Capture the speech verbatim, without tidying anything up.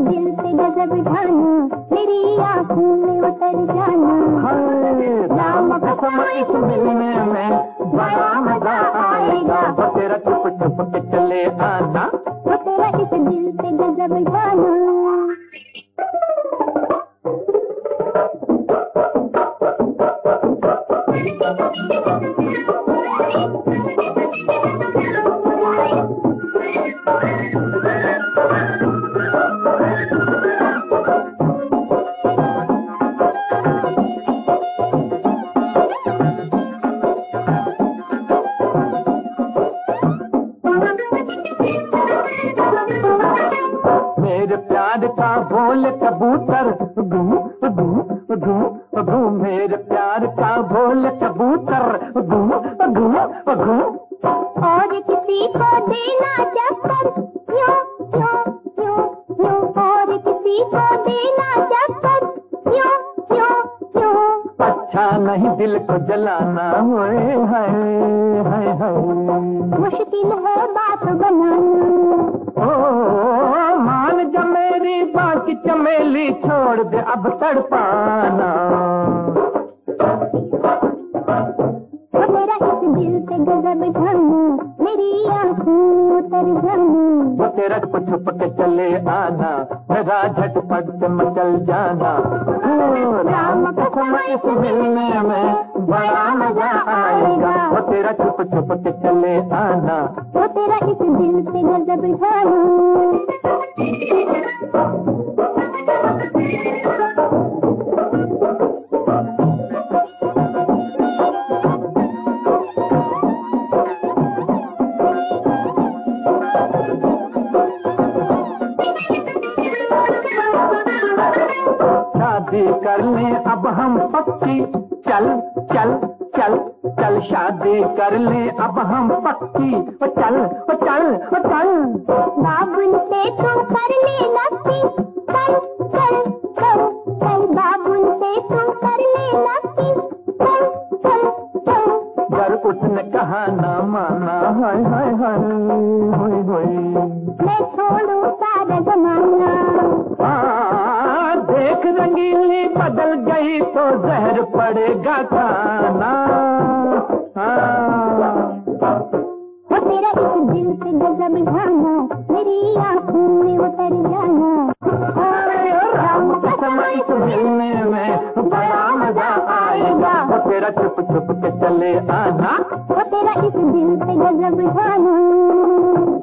दिल से गजब ढाना, मेरी आँखों में उतर जाना। राम कसम इस मिलने में बड़ा मजा आएगा, वो तेरा चुप चुप के चले आना, वो तेरा इस दिल से गजब ढाना। मेरे प्यार का बोल कबूतर गू गू गू गू, मेरे प्यार का बोल कबूतर गू गू गू। और किसी को देना चक्कर यूं यूं यूं यूं, और किसी को देना चक्कर यूं यूं यूं। अच्छा नहीं दिल को जलाना, होए हाय हाय हाय, मुश्किल है बात बनाना। ओ मान जा मेरी बाकी चमेली, छोड़ दे अब तड़पाना, वो तेरा इस दिल से गजब ढाना, मेरी आँखों में उतर जाना। वो तेरा कुछ छुप के चले आना, मेरा झटपट से मचल जाना। राम कसम इस मिलने में बड़ा मजा आएगा, वो तेरा छुप छुप के चले आना, वो तेरा इस दिल से गजब ढाना। शादी कर ले अब हम पक्की, चल चल चल चल, शादी कर ले अब हम पक्की, ओ चल ओ चल ओ चल। बाबुल से तुम कर ले नक्की, चल चल चल चल, बाबुल से तुम कर ले नक्की, चल चल चल। घर उसने कहा ना माना, हाय हाय हाय होय होय, मैं छोड़ू सारा जमाना। हाँ देख रंगीली बदल गई तो जहर पड़ेगा खाना। हाँ वो तेरा इस दिल से गजब ढाना, मेरी आँखों में उतर जाना। राम कसम इस मिलने में बड़ा मजा आएगा, वो तेरा चुप चुप के चले आना, वो तेरा इस दिल से गजब ढाना।